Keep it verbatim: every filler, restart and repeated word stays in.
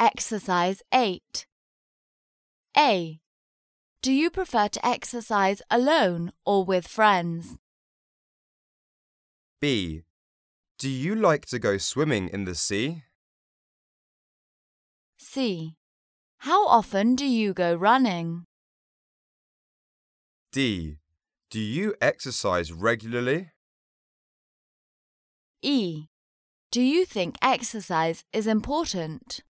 Exercise eight. A. Do you prefer to exercise alone or with friends? B. Do you like to go swimming in the sea? C. How often do you go running? D. Do you exercise regularly? E. Do you think exercise is important?